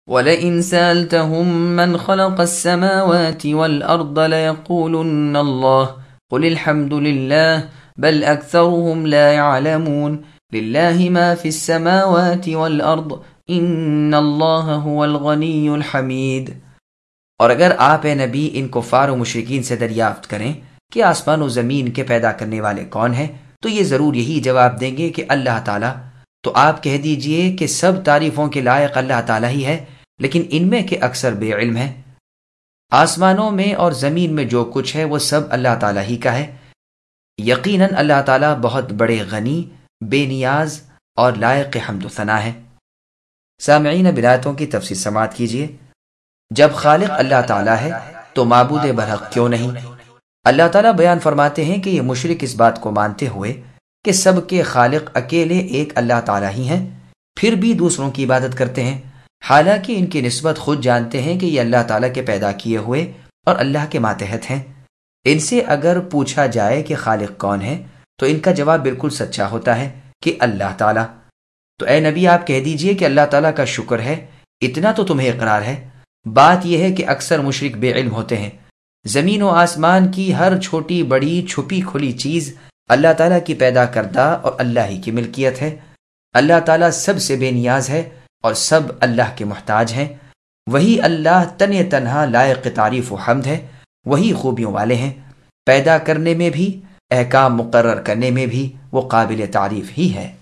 وَلَئِنْ سَأَلْتَهُمْ مَنْ خَلَقَ السَّمَاوَاتِ وَالْأَرْضَ لَيَقُولُنَّ اللَّهُ قُلِ الْحَمْدُ لِلَّهِ بَلْ أَكْثَرُهُمْ لَا يَعْلَمُونَ لِلَّهِ مَا فِي السَّمَاوَاتِ وَالْأَرْضِ إِنَّ اللَّهَ هُوَ الْغَنِيُّ الْحَمِيدُ۔ اور اگر آپ اے نبی ان کفار و مشرکین سے دریافت کریں کہ آسمان و زمین کے پیدا کرنے والے کون ہیں، تو یہ ضرور یہی جواب دیں گے کہ اللہ تعالیٰ۔ تو آپ کہہ دیجئے کہ سب تعریفوں کے لائق اللہ تعالیٰ ہی ہے، لیکن ان میں کے اکثر بے علم ہیں۔ آسمانوں میں اور زمین میں جو کچھ ہے وہ سب اللہ تعالیٰ ہی کا ہے۔ یقیناً اللہ تعالیٰ بہت بڑے غنی، بے نیاز اور لائق حمد و ثنا ہے۔ سامعین، اب آیتوں کی تفسیر سماعت کیجیے۔ جب خالق اللہ تعالیٰ ہے تو معبود برحق کیوں نہیں؟ اللہ تعالیٰ بیان فرماتے ہیں کہ یہ مشرک اس بات کو مانتے ہوئے کہ سب کے خالق اکیلے ایک اللہ تعالیٰ ہی ہیں، پھر بھی دوسروں کی عبادت کرتے ہیں، حالانکہ ان کی نسبت خود جانتے ہیں کہ یہ اللہ تعالیٰ کے پیدا کیے ہوئے اور اللہ کے ماتحت ہیں۔ ان سے اگر پوچھا جائے کہ خالق کون ہے تو ان کا جواب بالکل سچا ہوتا ہے کہ اللہ تعالیٰ۔ تو اے نبی، آپ کہہ دیجئے کہ اللہ تعالیٰ کا شکر ہے، اتنا تو تمہیں اقرار ہے۔ بات یہ ہے کہ اکثر مشرک بے علم ہوتے ہیں۔ زمین و آسمان کی ہر چھوٹی بڑی چھپی کھلی چیز اللہ تعالیٰ کی پیدا کردہ اور اللہ ہی کی ملکیت ہے۔ اللہ تعالیٰ سب سے بے نیاز ہے اور سب اللہ کے محتاج ہیں۔ وہی اللہ تنہا لائق تعریف و حمد ہے، وہی خوبیوں والے ہیں۔ پیدا کرنے میں بھی، احکام مقرر کرنے میں بھی وہ قابل تعریف ہی ہے۔